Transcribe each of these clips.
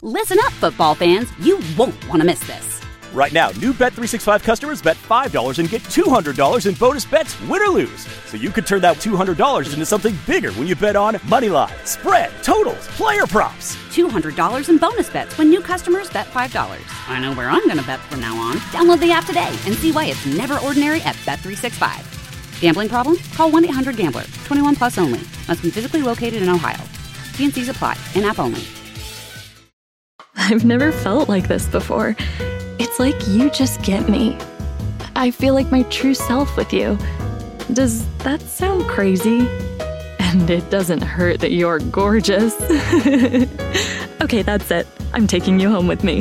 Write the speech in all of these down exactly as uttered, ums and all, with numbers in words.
Listen up, football fans. You won't want to miss this. Right now, new Bet three sixty-five customers bet five dollars and get two hundred dollars in bonus bets, win or lose. So you could turn that two hundred dollars into something bigger when you bet on money line, spread, totals, player props. two hundred dollars in bonus bets when new customers bet five dollars. I know where I'm going to bet from now on. Download the app today and see why it's never ordinary at Bet three sixty-five. Gambling problem? Call one eight hundred gambler. twenty-one plus only. Must be physically located in Ohio. T and C's apply. In-app only. I've never felt like this before. It's like you just get me. I feel like my true self with you. Does that sound crazy? And it doesn't hurt that you're gorgeous. Okay, that's it. I'm taking you home with me.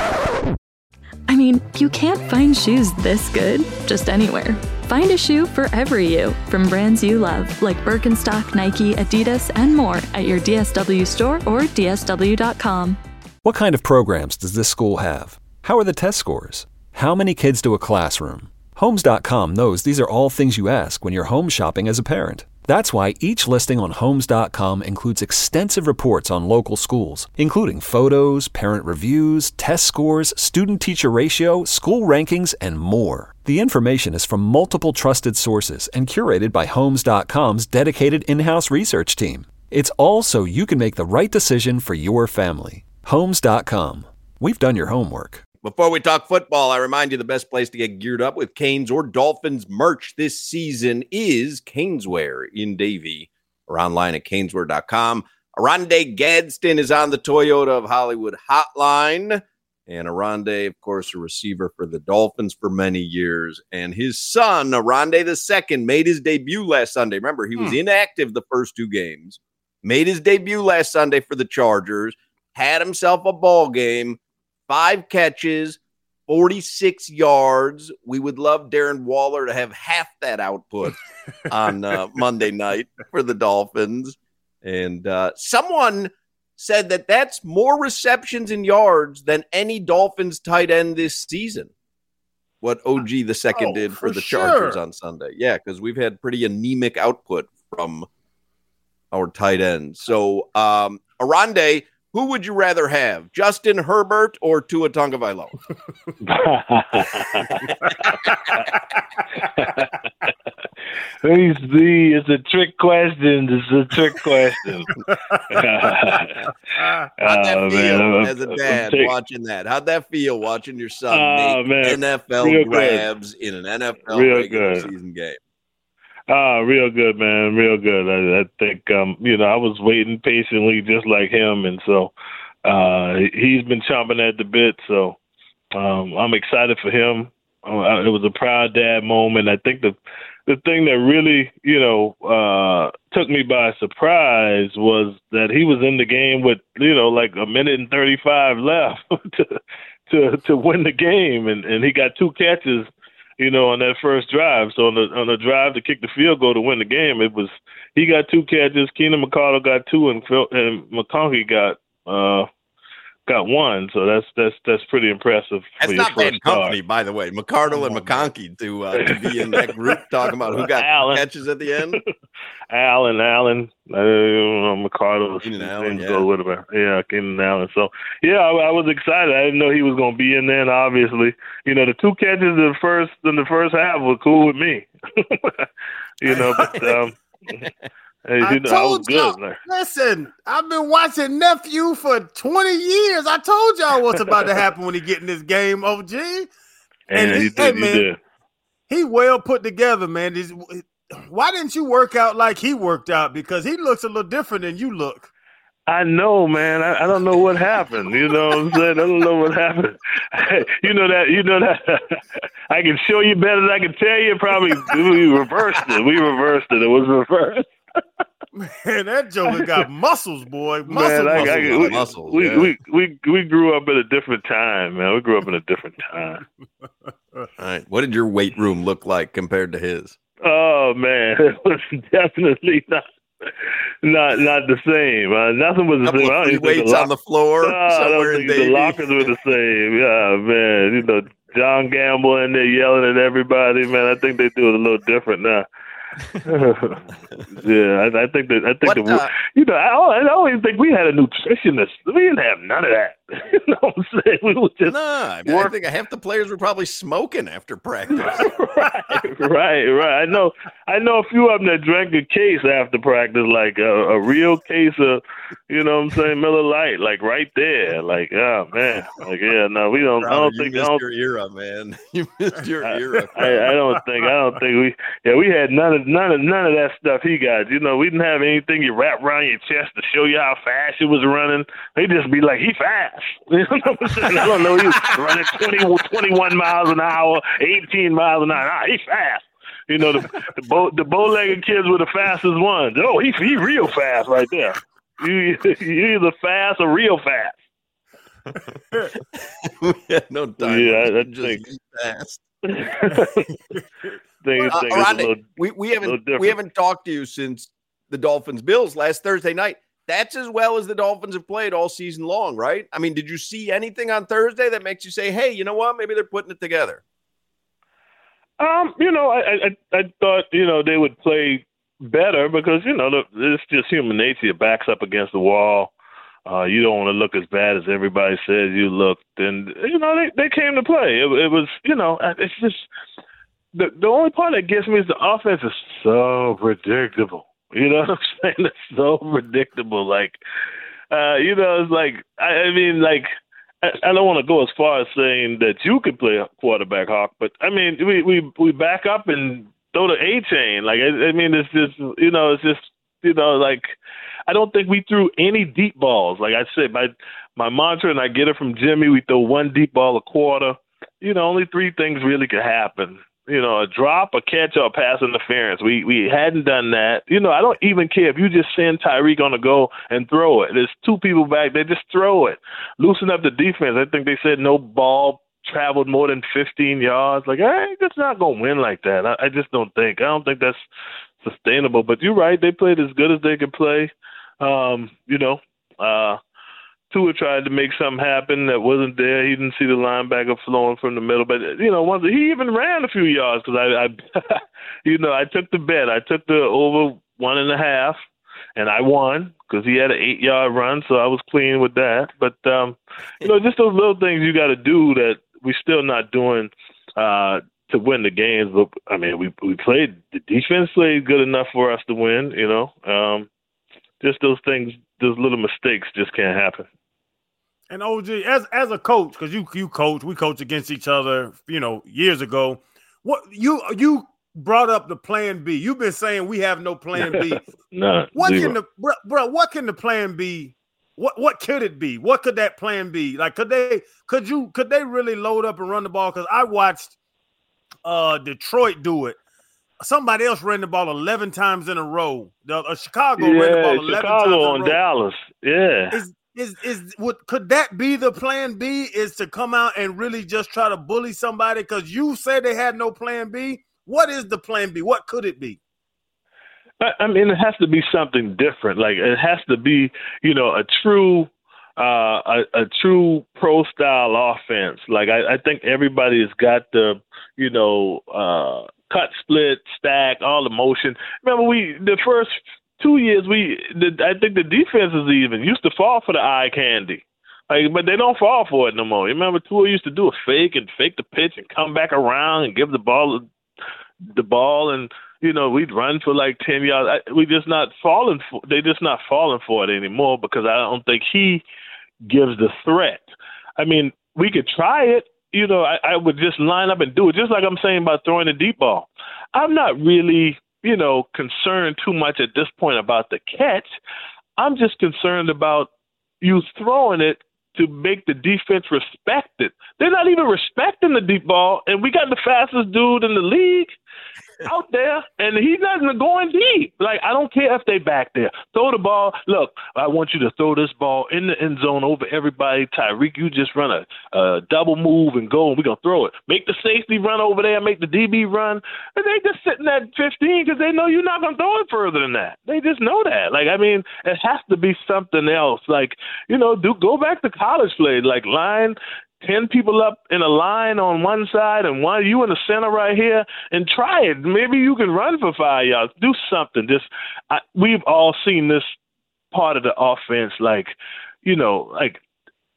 I mean, you can't find shoes this good just anywhere. Find a shoe for every you from brands you love, like Birkenstock, Nike, Adidas, and more at your D S W store or D S W dot com. What kind of programs does this school have? How are the test scores? How many kids do a classroom? Homes dot com knows these are all things you ask when you're home shopping as a parent. That's why each listing on Homes dot com includes extensive reports on local schools, including photos, parent reviews, test scores, student-teacher ratio, school rankings, and more. The information is from multiple trusted sources and curated by Homes dot com's dedicated in-house research team. It's all so you can make the right decision for your family. Homes dot com. We've done your homework. Before we talk football, I remind you the best place to get geared up with Canes or Dolphins merch this season is Caneswear in Davie or online at caneswear dot com. Aronde Gadsden is on the Toyota of Hollywood hotline. And Aronde, of course, a receiver for the Dolphins for many years. And his son, Aronde the Second, made his debut last Sunday. Remember, he was hmm. inactive the first two games. Made his debut last Sunday for the Chargers. Had himself a ball game, five catches, forty-six yards. We would love Darren Waller to have half that output on uh, Monday night for the Dolphins. And uh, someone said that that's more receptions and yards than any Dolphins tight end this season. What O G the second oh, did for, for the sure. Chargers on Sunday. Yeah, because we've had pretty anemic output from our tight ends. So, um, Aronde, who would you rather have, Justin Herbert or Tua Tagovailoa? It's the it's a trick question. It's a trick question. How'd that oh, feel man. as a dad take... watching that? How'd that feel watching your son oh, make man. N F L real grabs good. in an N F L real regular good. season game? Ah, real good, man. Real good. I, I think, um, you know, I was waiting patiently just like him. And so uh, he's been chomping at the bit. So um, I'm excited for him. Uh, it was a proud dad moment. I think the the thing that really, you know, uh, took me by surprise was that he was in the game with, you know, like a minute and thirty-five left to to to win the game. And, and he got two catches, you know, on that first drive. So on the on the drive to kick the field goal to win the game, it was he got two catches, Keenan McCardle got two, and Phil, and McConkey got uh, got one. So that's that's that's pretty impressive. That's not bad company, by the way. McCardle and McConkey to uh, to be in that group talking about who got Allen. catches at the end. Allen, Allen, uh, McCardle, Keenan Allen, yeah. Go with him. Yeah, Keenan Allen. So yeah, I, I was excited. I didn't know he was going to be in there. And obviously, you know, the two catches in the first in the first half were cool with me. you know, but um, hey, I you know, told I was y'all, good. Man. Listen, I've been watching Nephew for twenty years. I told y'all what's about to happen when he get in this game, O G. And, and he, he did, hey, he man, did. he well put together, man. This, why didn't you work out like he worked out? Because he looks a little different than you look. I know, man. I, I don't know what happened. You know what I'm saying? I don't know what happened. you know that. You know that. I can show you better than I can tell you. Probably we reversed it. We reversed it. It was reversed. Man, that Joker got muscles, boy. Muscle, man, I, muscles, I, we, muscles. We, yeah. we we we grew up at a different time, man. We grew up in a different time. All right. What did your weight room look like compared to his? Oh man, it was definitely not. Not not the same. Uh, nothing was the Couple same. Of I free don't even weights the on the floor. No, somewhere in the lockers were the same. Yeah, man. You know, John Gamble in there yelling at everybody. Man, I think they do it a little different now. yeah, I, I think that I think what, the uh, you know I, I always think we had a nutritionist. We didn't have none of that. You know what I'm saying? We were just nah, I, mean, I think half the players were probably smoking after practice. right, right, right. I know, I know a few of them that drank a case after practice, like a, a real case of, you know what I'm saying, Miller Lite, like right there. Like, oh man, like yeah, no, we don't. Crowder, I don't you think missed I don't, your era, man. You missed your I, era. I, I don't think. I don't think we. Yeah, we had none of none of none of that stuff he got. You know, we didn't have anything you wrap around your chest to show you how fast you was running. They just be like, he fast. You know what I'm saying? I don't know. He was running twenty, twenty-one miles an hour, eighteen miles an hour. Ah, he fast. You know, the the, bow, the bow-legged kids were the fastest ones. Oh, he he real fast right there. You you either fast or real fast. We had no time. Yeah, I, I just think be fast. thing, Uh, thing Rondé, little, we we haven't different. we haven't talked to you since the Dolphins Bills last Thursday night. That's as well as the Dolphins have played all season long, right? I mean, did you see anything on Thursday that makes you say, "Hey, you know what? Maybe they're putting it together"? Um, you know, I, I I thought you know they would play better because you know it's just human nature. Your back's up against the wall. Uh, you don't want to look as bad as everybody says you looked, and you know they, they came to play. It, it was you know it's just the the only part that gets me is the offense is so predictable. You know what I'm saying? It's so predictable. Like, uh, you know, it's like I, I mean, like. I don't want to go as far as saying that you could play a quarterback, Hawk, but I mean, we we, we back up and throw the A chain. Like, I, I mean, it's just, you know, it's just, you know, like, I don't think we threw any deep balls. Like I said, my my mantra, and I get it from Jimmy, we throw one deep ball a quarter. You know, only three things really could happen. You know, a drop, a catch, or a pass interference. We we hadn't done that. You know, I don't even care if you just send Tyreek on the go and throw it. There's two people back there, just throw it. Loosen up the defense. I think they said no ball traveled more than fifteen yards. Like, hey, that's not going to win like that. I, I just don't think. I don't think that's sustainable. But you're right. They played as good as they could play. Um, you know, uh, Tua tried to make something happen that wasn't there. He didn't see the linebacker flowing from the middle. But, you know, once he even ran a few yards because, I, I you know, I took the bet. I took the over one and a half, and I won because he had an eight-yard run, so I was clean with that. But, um, you know, just those little things you got to do that we're still not doing uh, to win the games. But, I mean, we we played – the defense played good enough for us to win, you know. Um, just those things, those little mistakes just can't happen. And O G, as as a coach, because you you coach, we coach against each other, you know, years ago. What you you brought up the plan B. You've been saying we have no plan B. no, what zero. can the bro, bro? What can the plan be? What what could it be? What could that plan be? Like, could they could you could they really load up and run the ball? Because I watched uh, Detroit do it. Somebody else ran the ball eleven times in a row. The, uh, Chicago yeah, ran the ball eleven Chicago times in a on row. Dallas. Yeah. Is is is what could that be the plan B? Is to come out and really just try to bully somebody? Because you said they had no plan B. What is the plan B? What could it be? I mean, it has to be something different. Like, it has to be, you know, a true, uh, a, a true pro style offense. Like, I, I think everybody's got the, you know, uh, cut, split, stack, all the motion. Remember, we the first two years, we the, I think the defenses even used to fall for the eye candy. Like, but they don't fall for it no more. You remember, Tua used to do a fake and fake the pitch and come back around and give the ball the ball and. You know, we'd run for like ten yards. I, we just not falling for. They just not falling for it anymore because I don't think he gives the threat. I mean, we could try it. You know, I, I would just line up and do it, just like I'm saying about throwing a deep ball. I'm not really, you know, concerned too much at this point about the catch. I'm just concerned about you throwing it to make the defense respect it. They're not even respecting the deep ball, and we got the fastest dude in the league out there, and he's not going deep. Like, I don't care if they back there. Throw the ball. Look, I want you to throw this ball in the end zone over everybody. Tyreek, you just run a, a double move and go, and we're going to throw it. Make the safety run over there, make the D B run. And they just sitting at fifteen because they know you're not going to throw it further than that. They just know that. Like, I mean, it has to be something else. Like, you know, do go back to college play. Like, line ten people up in a line on one side and one you in the center right here and try it. Maybe you can run for five yards. Do something. Just I, we've all seen this part of the offense. Like, you know, like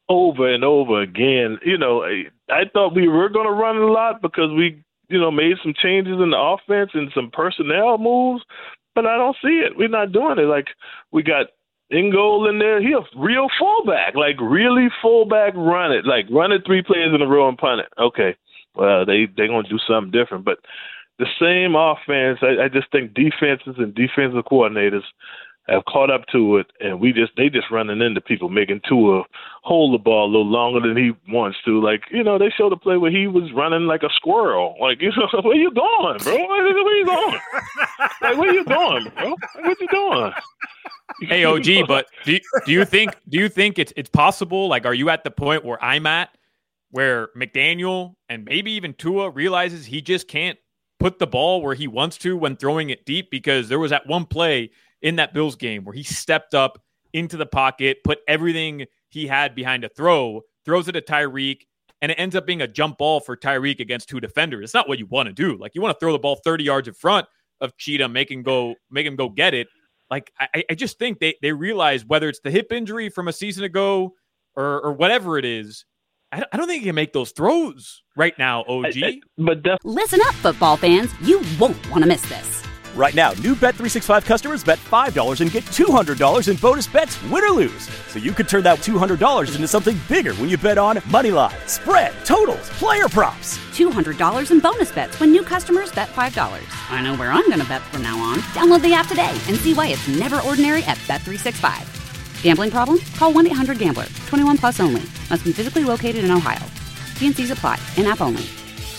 over and over again. You know, I, I thought we were going to run a lot because we, you know, made some changes in the offense and some personnel moves, but I don't see it. We're not doing it. Like, we got Ingold in there. He a real fullback, like really fullback run it, like run it three plays in a row and punt it. Okay, well, they, they're going to do something different. But the same offense, I, I just think defenses and defensive coordinators have caught up to it, and we just they just running into people, making Tua hold the ball a little longer than he wants to. Like, you know, they showed a play where he was running like a squirrel. Like, you know, where you going, bro? Where you going? Like, where you going, bro? Like, what you doing? Hey, O G, but do you, do you think do you think it's it's possible? Like, are you at the point where I'm at, where McDaniel and maybe even Tua realizes he just can't put the ball where he wants to when throwing it deep? Because there was that one play in that Bills game where he stepped up into the pocket, put everything he had behind a throw, throws it to Tyreek, and it ends up being a jump ball for Tyreek against two defenders. It's not what you want to do. Like, you want to throw the ball thirty yards in front of Cheatham, make him go, make him go get it. Like, I, I just think they they realize, whether it's the hip injury from a season ago or or whatever it is, I, I don't think he can make those throws right now, O G. I, I, but def- Listen up, football fans. You won't want to miss this. Right now, new Bet three sixty-five customers bet five dollars and get two hundred dollars in bonus bets, win or lose. So you could turn that two hundred dollars into something bigger when you bet on money line, spread, totals, player props. two hundred dollars in bonus bets when new customers bet five dollars. I know where I'm going to bet from now on. Download the app today and see why it's never ordinary at Bet three sixty-five. Gambling problem? Call one eight hundred gambler. twenty-one plus only. Must be physically located in Ohio. T and C's apply. In-app only.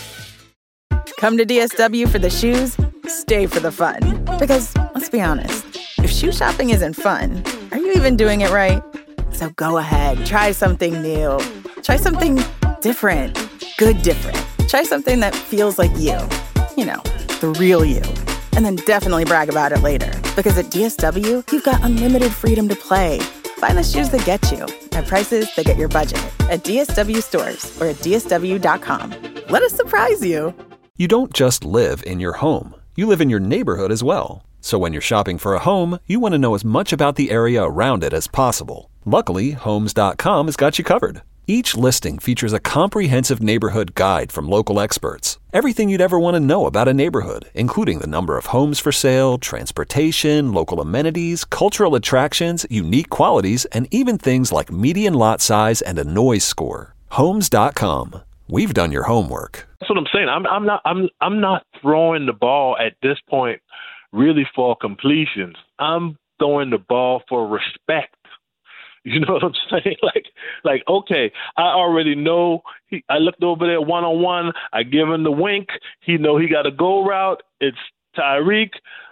Come to D S W for the shoes, stay for the fun. Because, let's be honest, if shoe shopping isn't fun, are you even doing it right? So go ahead, try something new. Try something different. Good different. Try something that feels like you. You know, the real you. And then definitely brag about it later. Because at D S W, you've got unlimited freedom to play. Find the shoes that get you at prices that get your budget at D S W stores or at D S W dot com. Let us surprise you. You don't just live in your home. You live in your neighborhood as well. So when you're shopping for a home, you want to know as much about the area around it as possible. Luckily, Homes dot com has got you covered. Each listing features a comprehensive neighborhood guide from local experts. Everything you'd ever want to know about a neighborhood, including the number of homes for sale, transportation, local amenities, cultural attractions, unique qualities, and even things like median lot size and a noise score. Homes dot com. We've done your homework. That's what I'm saying. I'm, I'm not. I'm. I'm not throwing the ball at this point, really for completions. I'm throwing the ball for respect. You know what I'm saying? Like, like okay, I already know. He, I looked over there one on one. I give him the wink. He know he got a go route. It's Tyreek.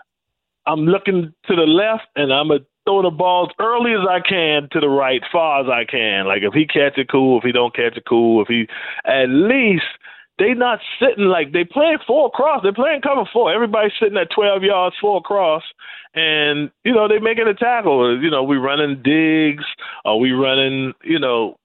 I'm looking to the left, and I'm a. Throw the balls early as I can to the right, far as I can. Like, if he catch it, cool. If he don't catch it, cool. If he, at least they not sitting like they playing four across. They're playing cover four. Everybody's sitting at twelve yards, four across, and you know they making a tackle. You know, we running digs, or we running, you know,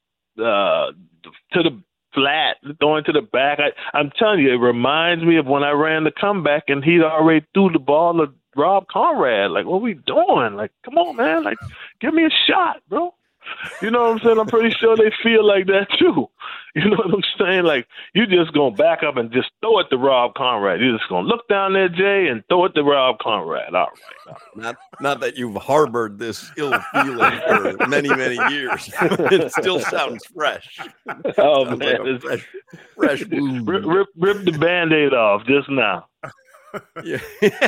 uh, to the flat, throwing to the back. I, I'm telling you, it reminds me of when I ran the comeback and he'd already threw the ball to Rob Conrad. Like, what are we doing? Like, come on, man. Like, give me a shot, bro. You know what I'm saying? I'm pretty sure they feel like that, too. You know what I'm saying? Like, you just going to back up and just throw it to Rob Conrad. You're just going to look down there, Jay, and throw it to Rob Conrad. All right. All right. Not, not that you've harbored this ill feeling for many, many years. It still sounds fresh. Oh, sounds man. like fresh, fresh wound. Rip, rip, rip the Band-Aid off just now. Yeah.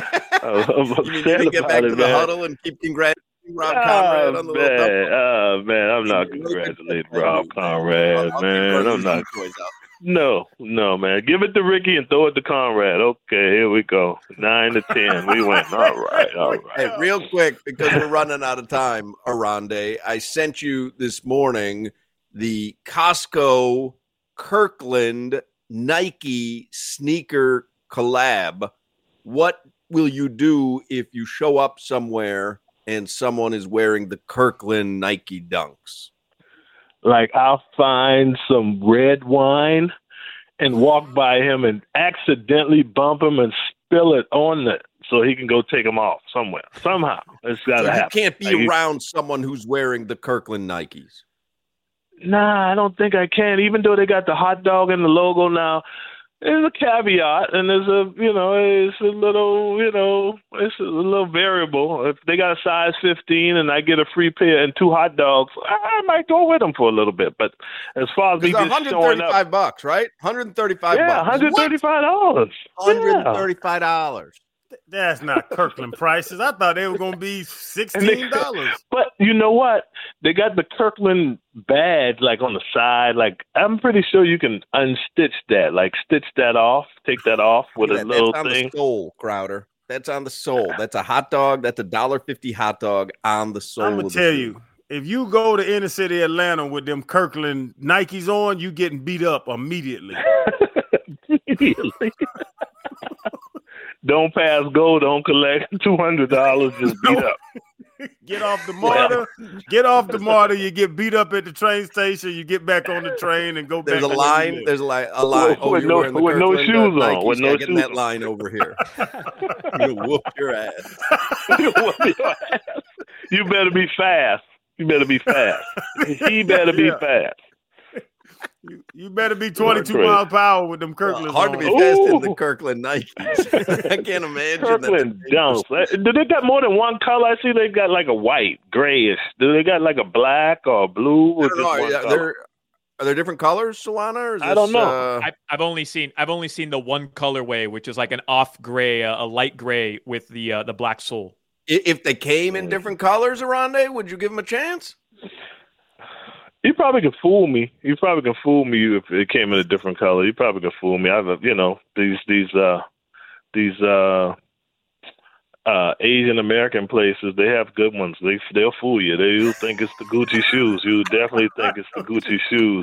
I'm you need to get back to it, the man. huddle and keep congratulating Rob oh, Conrad on the man. little Oh, man, I'm not congratulating Rob Conrad, man. I'm not. No, no, man. Give it to Ricky and throw it to Conrad. Okay, here we go. Nine to ten. We win. All right, all right. Hey, real quick, because we're running out of time, Arande, I sent you this morning the Costco Kirkland Nike sneaker collab. What will you do if you show up somewhere and someone is wearing the Kirkland Nike Dunks? Like, I'll find some red wine and walk by him and accidentally bump him and spill it on it so he can go take them off somewhere. Somehow. It's got to so happen. You can't be like, around someone who's wearing the Kirkland Nikes. Nah, I don't think I can. Even though they got the hot dog and the logo now, there's a caveat, and there's a, you know, it's a little, you know, it's a little variable. If they got a size fifteen and I get a free pair and two hot dogs, I might go with them for a little bit. But as far as me just one hundred thirty-five showing up, bucks, right? one hundred thirty-five yeah, bucks. one hundred thirty-five dollars. one hundred thirty-five dollars. That's not Kirkland prices. I thought they were going to be sixteen dollars. But you know what? They got the Kirkland badge like on the side. Like I'm pretty sure you can unstitch that, like stitch that off, take that off with Yeah, a little that's on thing. the sole, Crowder. That's on the sole. That's a hot dog. That's a one dollar fifty hot dog on the sole. I'm going to tell you, if you go to inner city Atlanta with them Kirkland Nikes on, you getting beat up immediately. Immediately. Don't pass go, don't collect two hundred dollars, just beat up. Get off the MARTA. Get off the MARTA. You get beat up at the train station. You get back on the train and go There's back. a line. There's a line. A line. Oh, with you're no, wearing the with no Kirkland, shoes uh, on. Nikes. With no Yeah, get in shoes that line over here. You whoop your ass. you, whoop your ass. You better be fast. You better be fast. He better be Yeah. fast. You, you better be twenty-two miles per hour with them Kirklands. Hard to on. be fast in the Ooh. Kirkland Nikes. I can't imagine. Kirkland that. dunks. Do they got more than one color? I see they got like a white, grayish. Do they got like a black or blue? Or I just don't know. one Are color? there, are there different colors, Solana? Or is I don't this, know. Uh, I, I've only seen I've only seen the one colorway, which is like an off gray, uh, a light gray with the uh, the black sole. i- if they came in different colors, Aronde, would you give them a chance? You probably could fool me. You probably can fool me if it came in a different color. You probably could fool me. I've, you know, these these uh these uh uh Asian American places. They have good ones. They they'll fool you. They you think it's the Gucci shoes. You definitely think it's the Gucci shoes.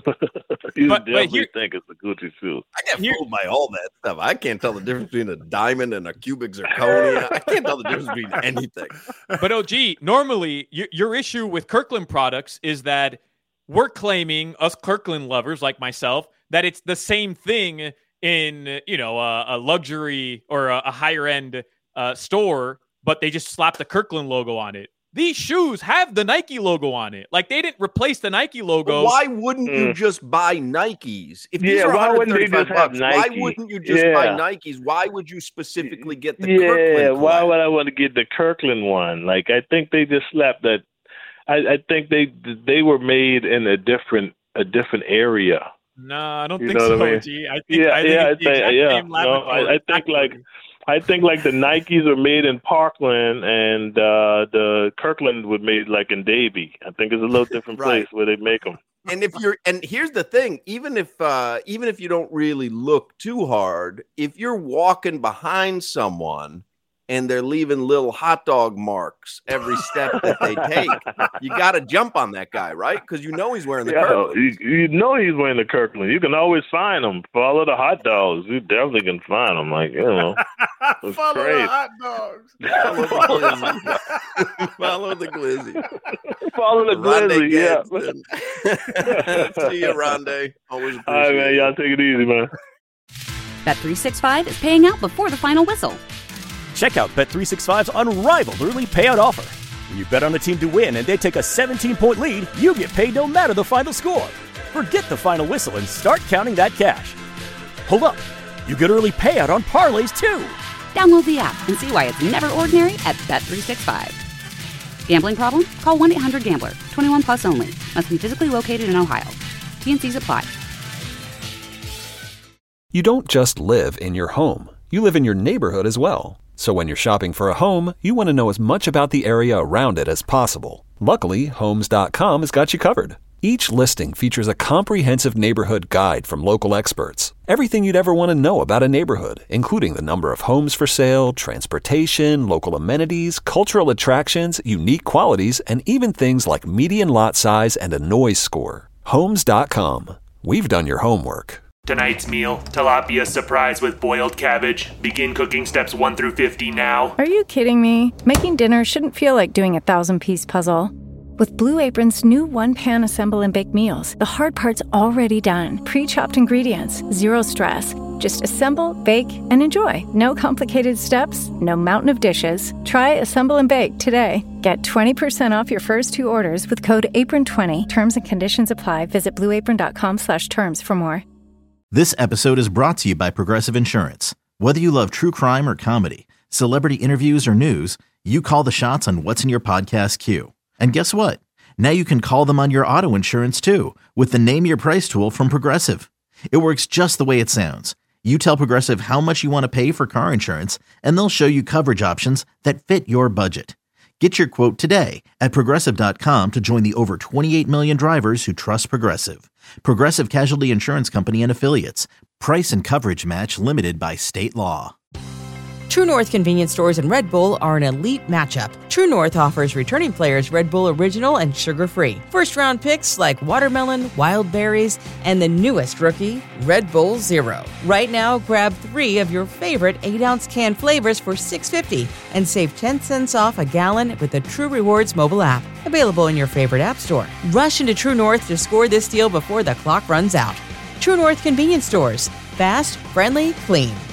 you But- but definitely here- think it's the Gucci shoes. I get fooled by all that stuff. I can't tell the difference between a diamond and a cubic zirconia. I can't tell the difference between anything. But O G, normally y- your issue with Kirkland products is that we're claiming, us Kirkland lovers like myself, that it's the same thing in, you know, a, a luxury or a, a higher end uh, store, but they just slap the Kirkland logo on it. These shoes have the Nike logo on it. Like they didn't replace the Nike logo. But why wouldn't you Mm. just buy Nikes? If these Yeah, are why wouldn't they one hundred thirty-five just have bucks, why Nike? wouldn't you just buy Yeah. Nikes? Why would you specifically get the yeah, Kirkland why collab? would I want to get the Kirkland one? Like I think they just slapped that. I, I think they they were made in a different a different area. No, I don't You think know so, what I mean? O G. I think, Yeah, I think yeah, it's the I think- exact yeah. same No, I- laboratory. I think, like, I think like the Nikes are made in Parkland and uh, the Kirkland was made like in Davie. I think it's a little different Right. place where they make them. And if you're, and here's the thing, even if, uh, even if you don't really look too hard, if you're walking behind someone and they're leaving little hot dog marks every step that they take, you got to jump on that guy, right? Because you know he's wearing the Yeah, Kirkland. you, you know he's wearing the Kirkland. You can always find them. Follow the hot dogs. You definitely can find them. Like, you know, it's Follow crazy. the hot dogs. Follow the glizzy. Follow the glizzy. Follow the Rondé glizzy, yeah. Gadsden. See you, Rondé. Always appreciate All right, man. it. Y'all take it easy, man. Bet three sixty-five is paying out before the final whistle. Check out Bet three sixty-five's unrivaled early payout offer. When you bet on a team to win and they take a seventeen-point lead, you get paid no matter the final score. Forget the final whistle and start counting that cash. Hold up. You get early payout on parlays, too. Download the app and see why it's never ordinary at Bet three sixty-five. Gambling problem? Call one eight hundred gambler. twenty-one plus only. Must be physically located in Ohio. T N Cs apply. You don't just live in your home. You live in your neighborhood as well. So when you're shopping for a home, you want to know as much about the area around it as possible. Luckily, Homes dot com has got you covered. Each listing features a comprehensive neighborhood guide from local experts. Everything you'd ever want to know about a neighborhood, including the number of homes for sale, transportation, local amenities, cultural attractions, unique qualities, and even things like median lot size and a noise score. Homes dot com. We've done your homework. Tonight's meal, tilapia surprise with boiled cabbage. Begin cooking steps one through fifty now. Are you kidding me? Making dinner shouldn't feel like doing a thousand-piece puzzle. With Blue Apron's new one-pan assemble and bake meals, the hard part's already done. Pre-chopped ingredients, zero stress. Just assemble, bake, and enjoy. No complicated steps, no mountain of dishes. Try Assemble and Bake today. Get twenty percent off your first two orders with code apron twenty. Terms and conditions apply. Visit blueapron.com slash terms for more. This episode is brought to you by Progressive Insurance. Whether you love true crime or comedy, celebrity interviews or news, you call the shots on what's in your podcast queue. And guess what? Now you can call them on your auto insurance too with the Name Your Price tool from Progressive. It works just the way it sounds. You tell Progressive how much you want to pay for car insurance, and they'll show you coverage options that fit your budget. Get your quote today at Progressive dot com to join the over twenty-eight million drivers who trust Progressive. Progressive Casualty Insurance Company and Affiliates. Price and coverage match limited by state law. True North convenience stores and Red Bull are an elite matchup. True North offers returning players Red Bull Original and sugar-free. First-round picks like watermelon, wild berries, and the newest rookie, Red Bull Zero. Right now, grab three of your favorite eight-ounce can flavors for six dollars and fifty cents and save ten cents off a gallon with the True Rewards mobile app. Available in your favorite app store. Rush into True North to score this deal before the clock runs out. True North convenience stores. Fast, friendly, clean.